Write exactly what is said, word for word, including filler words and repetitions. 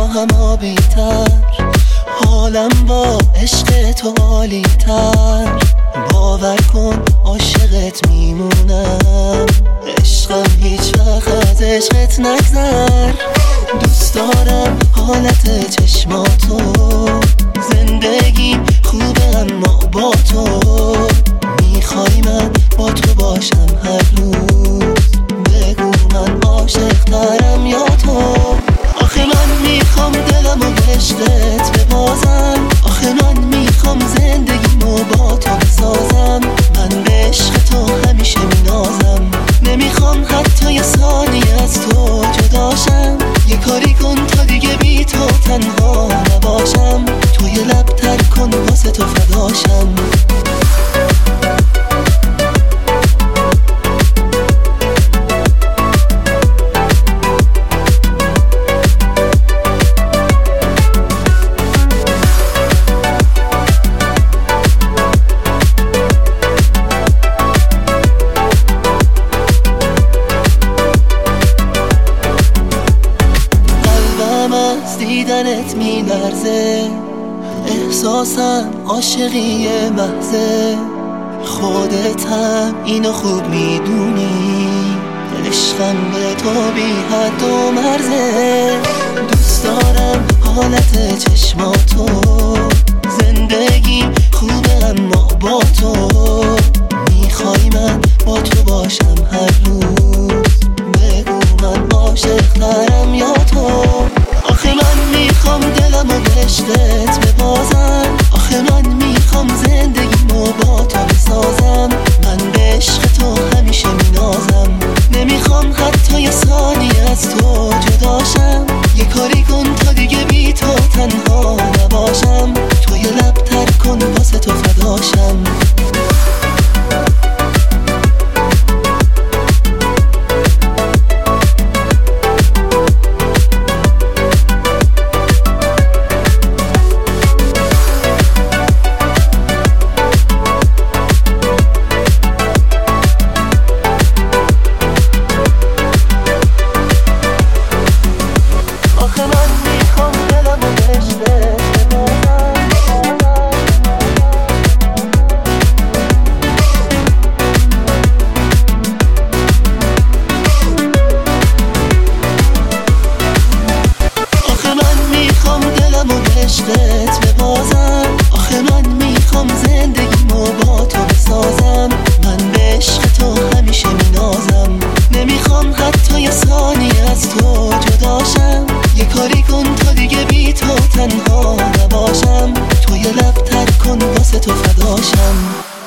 هم آبی تر، حالم با عشق تو عالی تر. باور کن عاشقت میمونم، عشقم هیچ وقت از عشقت نگذر. دوست دارم حالت چشماتو، زندگی خوبه اما با تو. میخوای من با تو باشم هر روز، بگو من عاشق ترم یا تو. آخه من میخوام دلمو به عشقت ببازم، آخه من میخوام زندگیمو با تو بسازم. من به عشق تو همیشه مینازم، نمیخوام حتی یه ثانیه از تو جداشم. یه کاری کن تا دیگه بی تو تنها نباشم، تو یه لب تر کن واسه تو فداشم. دیدنت میلرزه، احساسم عاشقی محضه. خودت هم اینو خوب میدونی، عشقم به تو بی حد و مرزه. دوست دارم حالت چشماتو، زندگی خوبه اما با تو. میخوای من با تو باشم هر روز، بگو من عاشق ترم یا تو. آخه من میخوام دلمو به عشقت ببازم، آخه من میخوام زندگیمو با تو بسازم. من به عشق تو همیشه مینازم، نمیخوام حتی یه ثانیه از تو جداشم. یه کاری کن تا دیگه بی تو تنها نباشم، تو یه لب تر کن واسه تو فداشم. عشقت ببازم، آخه من میخوام زندگیمو با تو بسازم. من به عشق تو همیشه مینازم، نمیخوام حتی یه ثانیه از تو جداشم. یه کاری کن تا دیگه بی تو تنها نباشم، تو یه لب تر کن واسه تو فداشم.